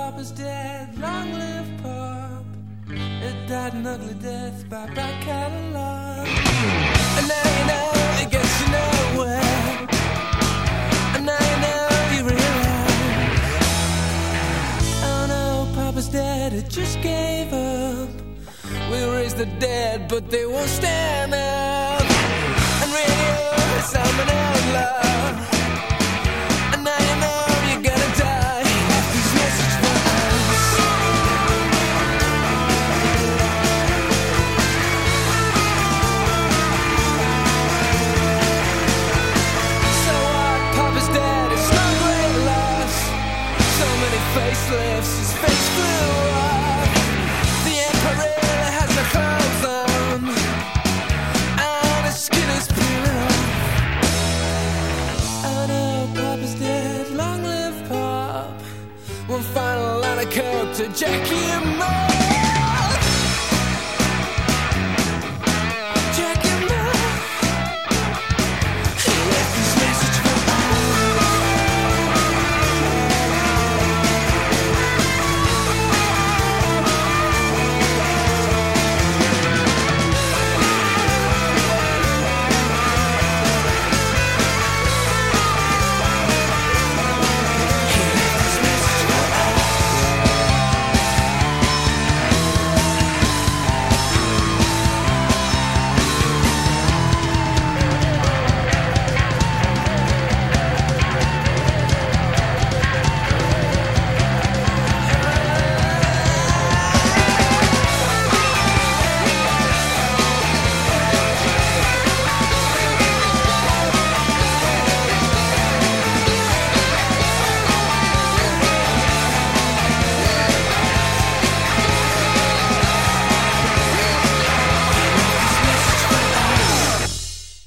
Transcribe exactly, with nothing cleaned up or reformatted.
Papa's dead, long live Pop. It died an ugly death by back catalog. And now you know, I guess you know well. And now you know you realize. Oh no, Papa's dead, it just gave up. We'll raise the dead, but they won't stand up. And radio is sounding out loud. And now you know you're gonna die. These messages for us. So what? Papa's dead, it's no great loss. So many facelifts, his face flew off. The emperor has no clothes on, and his skin is peeling off. Oh no, Papa's dead, long live Pop. One final line of coke to Jackie and Mo.